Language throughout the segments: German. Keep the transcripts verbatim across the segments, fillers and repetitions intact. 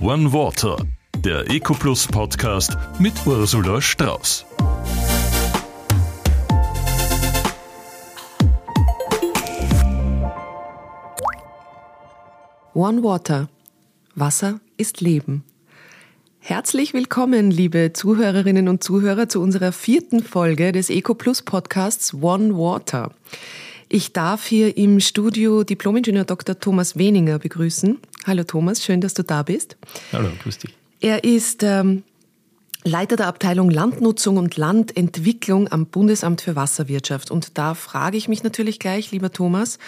One Water, der EcoPlus Podcast mit Ursula Strauß. One Water. Wasser ist Leben. Herzlich willkommen, liebe Zuhörerinnen und Zuhörer, zu unserer vierten Folge des EcoPlus Podcasts One Water. Ich darf hier im Studio Diplom-Ingenieur Doktor Thomas Weninger begrüßen. Hallo Thomas, schön, dass du da bist. Hallo, grüß dich. Er ist ähm, Leiter der Abteilung Landnutzung und Landentwicklung am Bundesamt für Wasserwirtschaft. Und da frage ich mich natürlich gleich, lieber Thomas,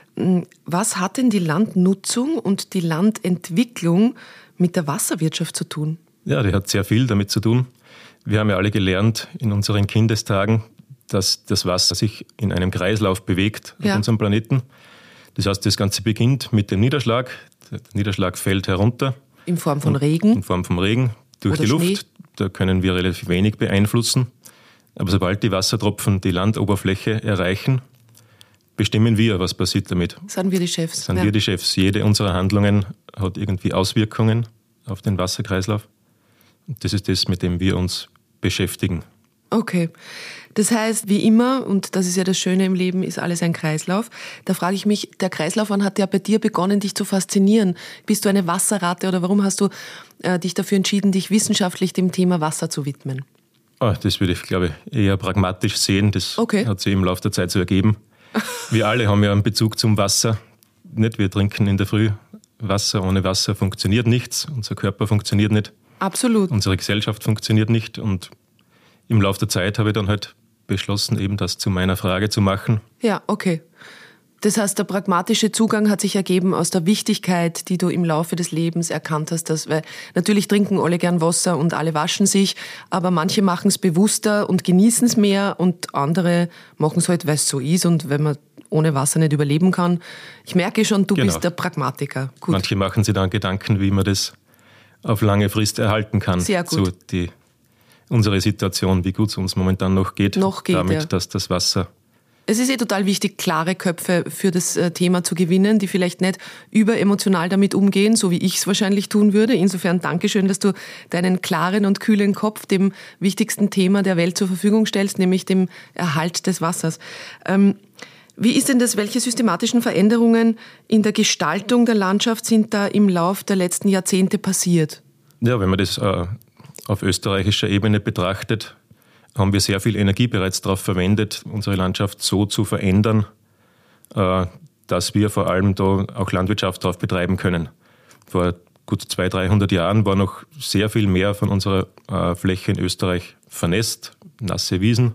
was hat denn die Landnutzung und die Landentwicklung mit der Wasserwirtschaft zu tun? Ja, die hat sehr viel damit zu tun. Wir haben ja alle gelernt in unseren Kindestagen, dass das Wasser sich in einem Kreislauf bewegt auf ja. unserem Planeten. Das heißt, das Ganze beginnt mit dem Niederschlag. Der Niederschlag fällt herunter. In Form von Regen? In Form von Regen durch Oder die Luft. Schnee. Da können wir relativ wenig beeinflussen. Aber sobald die Wassertropfen die Landoberfläche erreichen, bestimmen wir, was passiert damit. Sind wir die Chefs. Sind ja. wir die Chefs. Jede unserer Handlungen hat irgendwie Auswirkungen auf den Wasserkreislauf. Und das ist das, mit dem wir uns beschäftigen. Okay. Das heißt, wie immer, und das ist ja das Schöne im Leben, ist alles ein Kreislauf. Da frage ich mich, der Kreislauf, wann hat ja bei dir begonnen, dich zu faszinieren? Bist du eine Wasserratte oder warum hast du äh, dich dafür entschieden, dich wissenschaftlich dem Thema Wasser zu widmen? Oh, das würde ich, glaube ich, eher pragmatisch sehen. Das okay. hat sich im Laufe der Zeit so ergeben. Wir alle haben ja einen Bezug zum Wasser. Nicht, wir trinken in der Früh Wasser. Ohne Wasser funktioniert nichts. Unser Körper funktioniert nicht. Absolut. Unsere Gesellschaft funktioniert nicht. Und im Laufe der Zeit habe ich dann halt beschlossen, eben das zu meiner Frage zu machen. Ja, okay. Das heißt, der pragmatische Zugang hat sich ergeben aus der Wichtigkeit, die du im Laufe des Lebens erkannt hast. Dass, weil natürlich trinken alle gern Wasser und alle waschen sich, aber manche machen es bewusster und genießen es mehr und andere machen es halt, weil es so ist und wenn man ohne Wasser nicht überleben kann. Ich merke schon, du genau. bist der Pragmatiker. Gut. Manche machen sich dann Gedanken, wie man das auf lange Frist erhalten kann. Sehr gut. So die, unsere Situation, wie gut es uns momentan noch geht. Noch geht, damit, ja. dass das Wasser... Es ist eh total wichtig, klare Köpfe für das Thema zu gewinnen, die vielleicht nicht überemotional damit umgehen, so wie ich es wahrscheinlich tun würde. Insofern Dankeschön, dass du deinen klaren und kühlen Kopf dem wichtigsten Thema der Welt zur Verfügung stellst, nämlich dem Erhalt des Wassers. Ähm, wie ist denn das? Welche systematischen Veränderungen in der Gestaltung der Landschaft sind da im Lauf der letzten Jahrzehnte passiert? Ja, wenn man das äh, auf österreichischer Ebene betrachtet, haben wir sehr viel Energie bereits darauf verwendet, unsere Landschaft so zu verändern, dass wir vor allem da auch Landwirtschaft drauf betreiben können. Vor gut zweihundert, dreihundert Jahren war noch sehr viel mehr von unserer Fläche in Österreich vernässt, nasse Wiesen.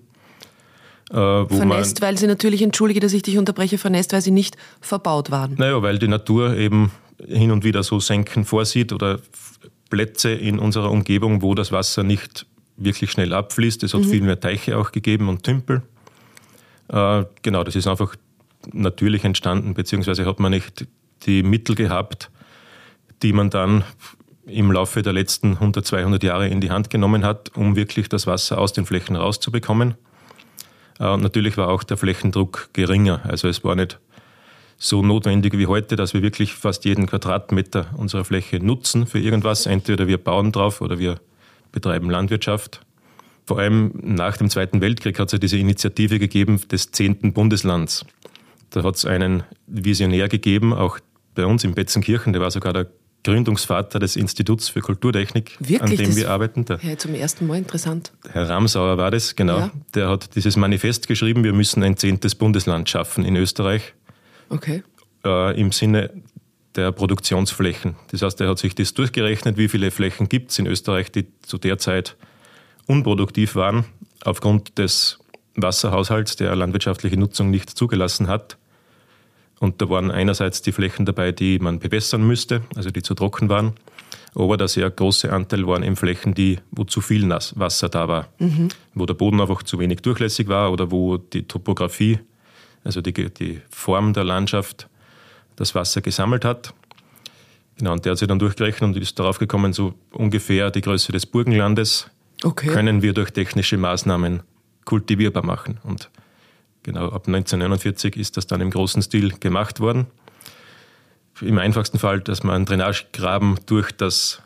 Wo vernässt, man, weil sie natürlich, entschuldige, dass ich dich unterbreche, vernässt, weil sie nicht verbaut waren. Naja, weil die Natur eben hin und wieder so Senken vorsieht oder Plätze in unserer Umgebung, wo das Wasser nicht wirklich schnell abfließt. Es hat mhm. viel mehr Teiche auch gegeben und Tümpel. Äh, genau, das ist einfach natürlich entstanden, beziehungsweise hat man nicht die Mittel gehabt, die man dann im Laufe der letzten hundert, zweihundert Jahre in die Hand genommen hat, um wirklich das Wasser aus den Flächen rauszubekommen. Äh, und natürlich war auch der Flächendruck geringer. Also es war nicht so notwendig wie heute, dass wir wirklich fast jeden Quadratmeter unserer Fläche nutzen für irgendwas. Entweder wir bauen drauf oder wir betreiben Landwirtschaft. Vor allem nach dem Zweiten Weltkrieg hat es ja diese Initiative gegeben des zehnten Bundeslands. Da hat es einen Visionär gegeben, auch bei uns in Betzenkirchen, der war sogar der Gründungsvater des Instituts für Kulturtechnik, Wirklich? an dem das wir arbeiten. Der ja, zum ersten Mal interessant. Herr Ramsauer war das, genau. Ja. Der hat dieses Manifest geschrieben, wir müssen ein zehntes Bundesland schaffen in Österreich. Okay. Äh, im Sinne der Produktionsflächen. Das heißt, er hat sich das durchgerechnet, wie viele Flächen gibt es in Österreich, die zu der Zeit unproduktiv waren, aufgrund des Wasserhaushalts, der landwirtschaftliche Nutzung nicht zugelassen hat. Und da waren einerseits die Flächen dabei, die man bewässern müsste, also die zu trocken waren, aber der sehr große Anteil waren eben Flächen, die, wo zu viel Wasser da war, mhm. wo der Boden einfach zu wenig durchlässig war oder wo die Topografie, also die, die Form der Landschaft, das Wasser gesammelt hat. Genau, und der hat sich dann durchgerechnet und ist darauf gekommen, so ungefähr die Größe des Burgenlandes okay. können wir durch technische Maßnahmen kultivierbar machen. Und genau ab neunzehnhundertneunundvierzig ist das dann im großen Stil gemacht worden. Im einfachsten Fall, dass man einen Drainagegraben durch das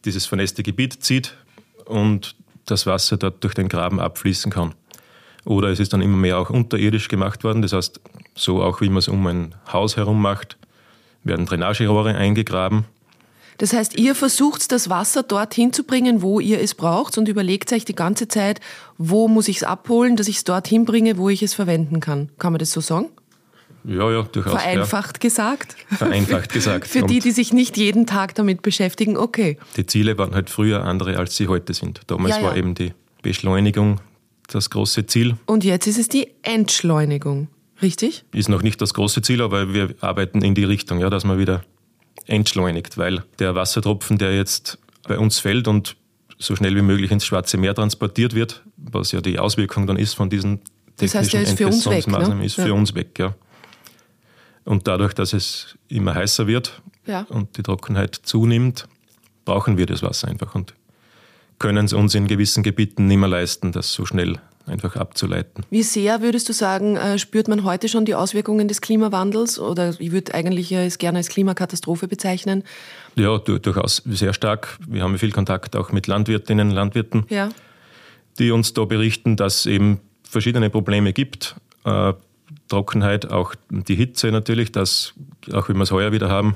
dieses vernässte Gebiet zieht und das Wasser dort durch den Graben abfließen kann. Oder es ist dann immer mehr auch unterirdisch gemacht worden. Das heißt, so auch wie man es um ein Haus herum macht, werden Drainagerohre eingegraben. Das heißt, ihr versucht das Wasser dorthin zu bringen, wo ihr es braucht und überlegt euch die ganze Zeit, wo muss ich es abholen, dass ich es dorthin bringe, wo ich es verwenden kann. Kann man das so sagen? Ja, ja, durchaus. Vereinfacht ja. gesagt? Vereinfacht gesagt. Für die, die sich nicht jeden Tag damit beschäftigen, okay. Die Ziele waren halt früher andere, als sie heute sind. Damals ja, ja. war eben die Beschleunigung das große Ziel. Und jetzt ist es die Entschleunigung, richtig? Ist noch nicht das große Ziel, aber wir arbeiten in die Richtung, ja, dass man wieder entschleunigt, weil der Wassertropfen, der jetzt bei uns fällt und so schnell wie möglich ins Schwarze Meer transportiert wird, was ja die Auswirkung dann ist von diesen das heißt, technischen Entwässerungsmaßnahmen, ne? ist ja. für uns weg. Ja. Und dadurch, dass es immer heißer wird ja. und die Trockenheit zunimmt, brauchen wir das Wasser einfach und können es uns in gewissen Gebieten nicht mehr leisten, das so schnell einfach abzuleiten. Wie sehr, würdest du sagen, spürt man heute schon die Auswirkungen des Klimawandels? Oder ich würde eigentlich es gerne als Klimakatastrophe bezeichnen. Ja, durchaus sehr stark. Wir haben viel Kontakt auch mit Landwirtinnen und Landwirten, ja. die uns da berichten, dass es eben verschiedene Probleme gibt. Äh, Trockenheit, auch die Hitze natürlich, das, auch wenn wir es heuer wieder haben.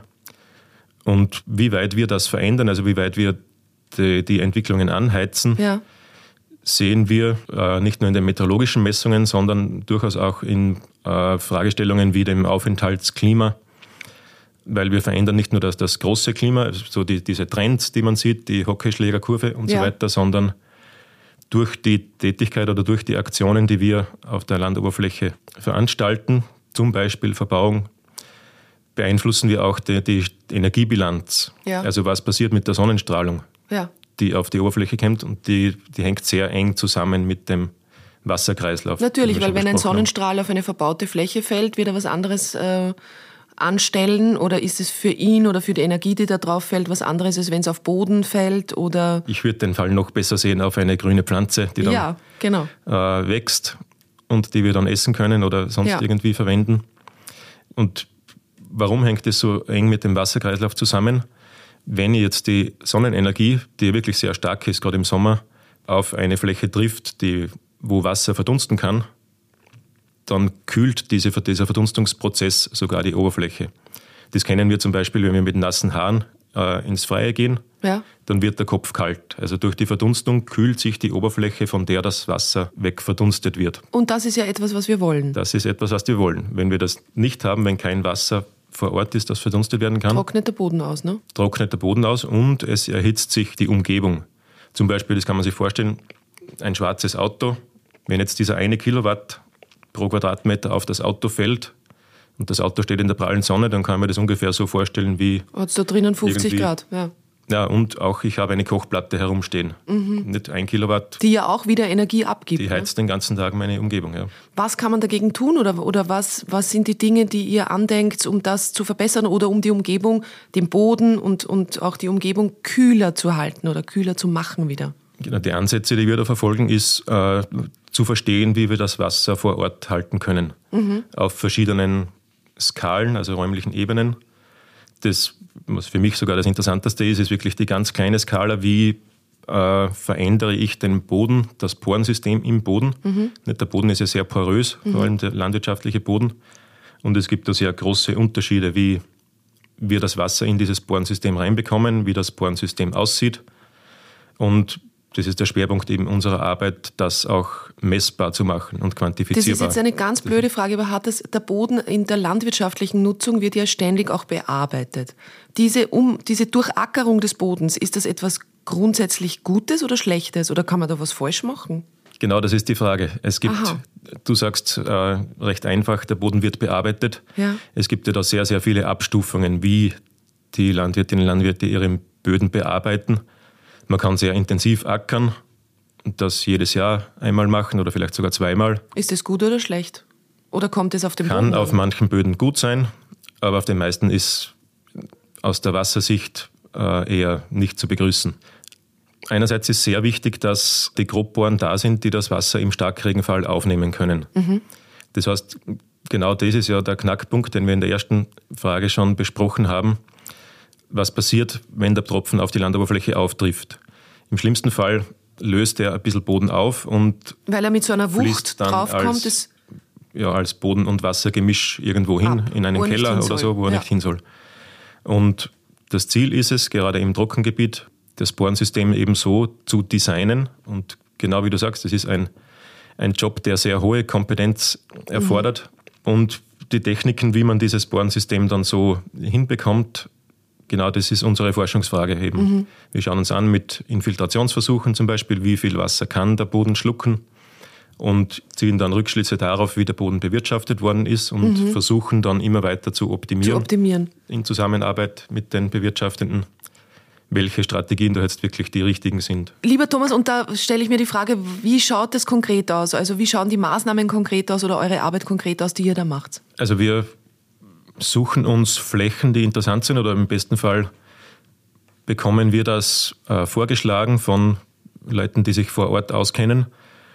Und wie weit wir das verändern, also wie weit wir die, die Entwicklungen anheizen, ja. sehen wir äh, nicht nur in den meteorologischen Messungen, sondern durchaus auch in äh, Fragestellungen wie dem Aufenthaltsklima, weil wir verändern nicht nur das, das große Klima, so die, diese Trends, die man sieht, die Hockeyschlägerkurve und ja. so weiter, sondern durch die Tätigkeit oder durch die Aktionen, die wir auf der Landoberfläche veranstalten, zum Beispiel Verbauung, beeinflussen wir auch die, die Energiebilanz. Ja. Also was passiert mit der Sonnenstrahlung, ja. die auf die Oberfläche kommt und die, die hängt sehr eng zusammen mit dem Wasserkreislauf. Natürlich, weil wenn ein Sonnenstrahl haben. auf eine verbaute Fläche fällt, wird er was anderes äh, anstellen, oder ist es für ihn oder für die Energie, die da drauf fällt, was anderes, als wenn es auf Boden fällt? Oder ich würde den Fall noch besser sehen auf eine grüne Pflanze, die dann ja, genau. äh, wächst und die wir dann essen können oder sonst ja. irgendwie verwenden. Und warum hängt das so eng mit dem Wasserkreislauf zusammen? Wenn jetzt die Sonnenenergie, die wirklich sehr stark ist, gerade im Sommer, auf eine Fläche trifft, die, wo Wasser verdunsten kann, dann kühlt diese, dieser Verdunstungsprozess sogar die Oberfläche. Das kennen wir zum Beispiel, wenn wir mit nassen Haaren äh, ins Freie gehen, ja. dann wird der Kopf kalt. Also durch die Verdunstung kühlt sich die Oberfläche, von der das Wasser wegverdunstet wird. Und das ist ja etwas, was wir wollen. Das ist etwas, was wir wollen. Wenn wir das nicht haben, wenn kein Wasser vor Ort ist, das verdunstet werden kann, trocknet der Boden aus, ne? Trocknet der Boden aus und es erhitzt sich die Umgebung. Zum Beispiel, das kann man sich vorstellen, ein schwarzes Auto, wenn jetzt dieser eine Kilowatt pro Quadratmeter auf das Auto fällt und das Auto steht in der prallen Sonne, dann kann man das ungefähr so vorstellen wie... Hat es da drinnen fünfzig Grad, ja. Ja, und auch ich habe eine Kochplatte herumstehen. Mhm. Nicht ein Kilowatt. Die ja auch wieder Energie abgibt. Die heizt ne? den ganzen Tag meine Umgebung, ja. Was kann man dagegen tun oder, oder was, was sind die Dinge, die ihr andenkt, um das zu verbessern oder um die Umgebung, den Boden und, und auch die Umgebung kühler zu halten oder kühler zu machen wieder? Genau, die Ansätze, die wir da verfolgen, ist äh, zu verstehen, wie wir das Wasser vor Ort halten können. Mhm. Auf verschiedenen Skalen, also räumlichen Ebenen. Das, was für mich sogar das Interessanteste ist, ist wirklich die ganz kleine Skala, wie äh, verändere ich den Boden, das Porensystem im Boden. Mhm. Der Boden ist ja sehr porös, mhm. vor allem der landwirtschaftliche Boden. Und es gibt da sehr große Unterschiede, wie wir das Wasser in dieses Porensystem reinbekommen, wie das Porensystem aussieht. Und das ist der Schwerpunkt eben unserer Arbeit, das auch messbar zu machen und quantifizierbar. Das ist jetzt eine ganz blöde Frage, aber hat das, der Boden in der landwirtschaftlichen Nutzung wird ja ständig auch bearbeitet. Diese, um, diese Durchackerung des Bodens, ist das etwas grundsätzlich Gutes oder Schlechtes oder kann man da was falsch machen? Genau, das ist die Frage. Es gibt, Aha. du sagst äh, recht einfach, der Boden wird bearbeitet. Ja. Es gibt ja da sehr, sehr viele Abstufungen, wie die Landwirtinnen und Landwirte ihre Böden bearbeiten. Man kann sehr intensiv ackern und das jedes Jahr einmal machen oder vielleicht sogar zweimal. Ist das gut oder schlecht? Oder kommt es auf den Boden? Kann Boden? auf manchen Böden gut sein, aber auf den meisten ist aus der Wassersicht äh, eher nicht zu begrüßen. Einerseits ist sehr wichtig, dass die Grobbohren da sind, die das Wasser im Starkregenfall aufnehmen können. Mhm. Das heißt, genau das ist ja der Knackpunkt, den wir in der ersten Frage schon besprochen haben. was passiert, wenn der Tropfen auf die Landoberfläche auftrifft. Im schlimmsten Fall löst er ein bisschen Boden auf und weil er mit so einer Wucht dann draufkommt, als, ja, als Boden- und Wassergemisch irgendwo hin, ab, in einen Keller oder so, wo er ja. nicht hin soll. Und das Ziel ist es, gerade im Trockengebiet, das Borensystem eben so zu designen. Und genau wie du sagst, das ist ein, ein Job, der sehr hohe Kompetenz erfordert. Mhm. Und die Techniken, wie man dieses Borensystem dann so hinbekommt, genau das ist unsere Forschungsfrage eben. Mhm. Wir schauen uns an mit Infiltrationsversuchen zum Beispiel, wie viel Wasser kann der Boden schlucken und ziehen dann Rückschlüsse darauf, wie der Boden bewirtschaftet worden ist und mhm. versuchen dann immer weiter zu optimieren, zu optimieren in Zusammenarbeit mit den Bewirtschaftenden, welche Strategien da jetzt wirklich die richtigen sind. Lieber Thomas, und da stelle ich mir die Frage, wie schaut das konkret aus? Also wie schauen die Maßnahmen konkret aus oder eure Arbeit konkret aus, die ihr da macht? Also wir suchen uns Flächen, die interessant sind, oder im besten Fall bekommen wir das äh, vorgeschlagen von Leuten, die sich vor Ort auskennen,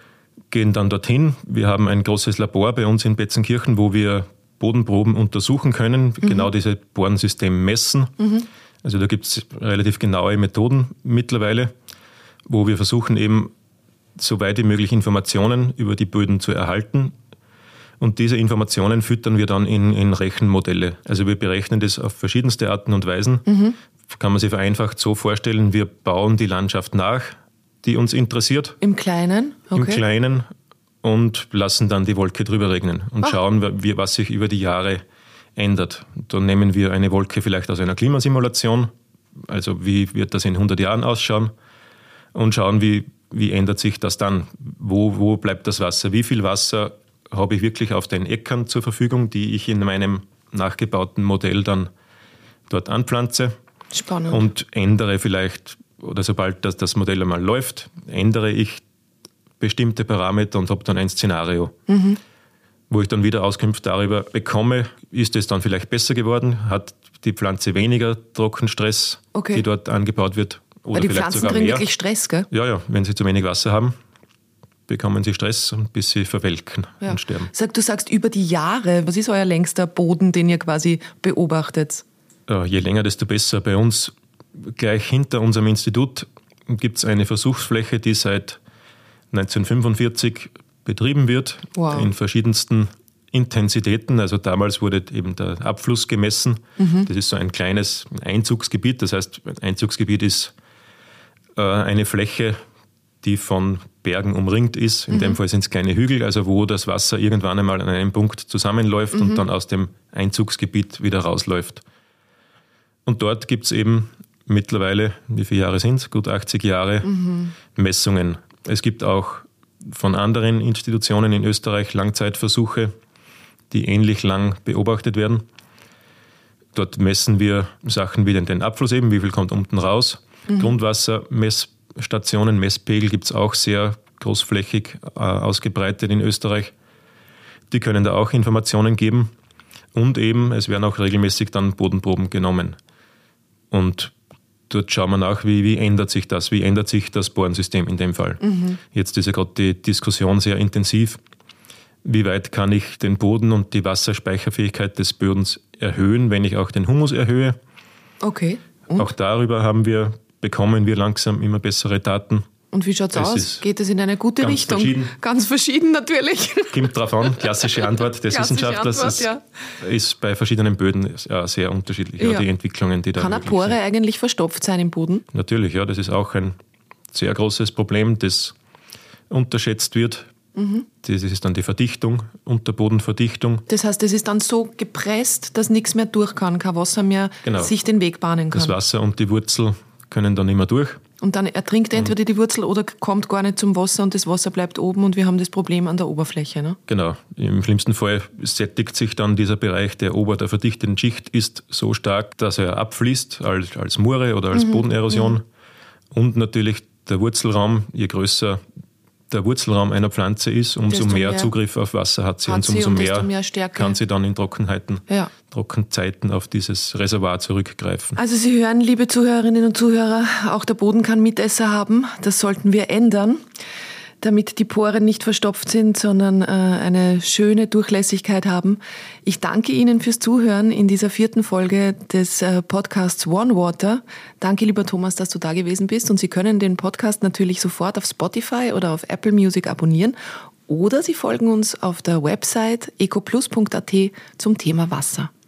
gehen dann dorthin. Wir haben ein großes Labor bei uns in Betzenkirchen, wo wir Bodenproben untersuchen können, mhm. genau diese Borensystem messen. Mhm. Also da gibt es relativ genaue Methoden mittlerweile, wo wir versuchen eben so weit wie möglich Informationen über die Böden zu erhalten. Und diese Informationen füttern wir dann in, in Rechenmodelle. Also wir berechnen das auf verschiedenste Arten und Weisen. Mhm. Kann man sich vereinfacht so vorstellen, wir bauen die Landschaft nach, die uns interessiert. Im Kleinen? Okay. Im Kleinen und lassen dann die Wolke drüber regnen und Ach. schauen, was sich über die Jahre ändert. Dann nehmen wir eine Wolke vielleicht aus einer Klimasimulation, also wie wird das in hundert Jahren ausschauen, und schauen, wie, wie ändert sich das dann. Wo, wo bleibt das Wasser? Wie viel Wasser habe ich wirklich auf den Äckern zur Verfügung, die ich in meinem nachgebauten Modell dann dort anpflanze. Spannend. Und ändere vielleicht, oder sobald das, das Modell einmal läuft, ändere ich bestimmte Parameter und habe dann ein Szenario, mhm. wo ich dann wieder Auskünfte darüber bekomme, ist es dann vielleicht besser geworden, hat die Pflanze weniger Trockenstress, okay. die dort angebaut wird, oder Weil die vielleicht Pflanzen sogar kriegen mehr. Wirklich Stress, gell? Ja, ja, wenn sie zu wenig Wasser haben, bekommen sie Stress, bis sie verwelken ja. und sterben. Sag, du sagst über die Jahre, was ist euer längster Boden, den ihr quasi beobachtet? Ja, je länger, desto besser. Bei uns, gleich hinter unserem Institut, gibt es eine Versuchsfläche, die seit neunzehnhundertfünfundvierzig betrieben wird, wow. in verschiedensten Intensitäten. Also damals wurde eben der Abfluss gemessen. Mhm. Das ist so ein kleines Einzugsgebiet. Das heißt, ein Einzugsgebiet ist äh, eine Fläche, die von Bergen umringt ist. In mhm. dem Fall sind es kleine Hügel, also wo das Wasser irgendwann einmal an einem Punkt zusammenläuft mhm. und dann aus dem Einzugsgebiet wieder rausläuft. Und dort gibt es eben mittlerweile, wie viele Jahre sind es? Gut achtzig Jahre mhm. Messungen. Es gibt auch von anderen Institutionen in Österreich Langzeitversuche, die ähnlich lang beobachtet werden. Dort messen wir Sachen wie den Abfluss eben, wie viel kommt unten raus. Mhm. Grundwassermessstationen, Messpegel gibt es auch sehr großflächig äh, ausgebreitet in Österreich. Die können da auch Informationen geben. Und eben, es werden auch regelmäßig dann Bodenproben genommen. Und dort schauen wir nach, wie, wie ändert sich das, wie ändert sich das Borensystem in dem Fall. Mhm. Jetzt ist ja gerade die Diskussion sehr intensiv. Wie weit kann ich den Boden und die Wasserspeicherfähigkeit des Bodens erhöhen, wenn ich auch den Humus erhöhe? Okay. Und? Auch darüber haben wir, bekommen wir langsam immer bessere Daten. Und wie schaut es aus? Geht es in eine gute ganz Richtung? Verschieden. Ganz verschieden natürlich. Kommt drauf an. Klassische Antwort des Klassische Wissenschaftlers Antwort, ist, ja. ist bei verschiedenen Böden ja, sehr unterschiedlich. Ja. Die Entwicklungen, die da Kann eine Pore sind. Eigentlich verstopft sein im Boden? Natürlich, ja. Das ist auch ein sehr großes Problem, das unterschätzt wird. Mhm. Das ist dann die Verdichtung, Unterbodenverdichtung. Das heißt, es ist dann so gepresst, dass nichts mehr durch kann, kein Wasser mehr genau. sich den Weg bahnen kann. Das Wasser und die Wurzel können dann nicht mehr durch. Und dann ertrinkt entweder die Wurzel oder kommt gar nicht zum Wasser und das Wasser bleibt oben und wir haben das Problem an der Oberfläche. Ne? Genau. Im schlimmsten Fall sättigt sich dann dieser Bereich, der ober der verdichteten Schicht ist, so stark, dass er abfließt als, als Mure oder als mhm. Bodenerosion. Mhm. Und natürlich der Wurzelraum, je größer der Wurzelraum einer Pflanze ist, umso mehr, mehr Zugriff auf Wasser hat sie hat und umso und mehr, mehr kann sie dann in Trockenheiten, ja. Trockenzeiten auf dieses Reservoir zurückgreifen. Also Sie hören, liebe Zuhörerinnen und Zuhörer, auch der Boden kann Mitesser haben. Das sollten wir ändern. damit die Poren nicht verstopft sind, sondern äh, eine schöne Durchlässigkeit haben. Ich danke Ihnen fürs Zuhören in dieser vierten Folge des äh, Podcasts One Water. Danke, lieber Thomas, dass du da gewesen bist. Und Sie können den Podcast natürlich sofort auf Spotify oder auf Apple Music abonnieren oder Sie folgen uns auf der Website ecoplus punkt at zum Thema Wasser.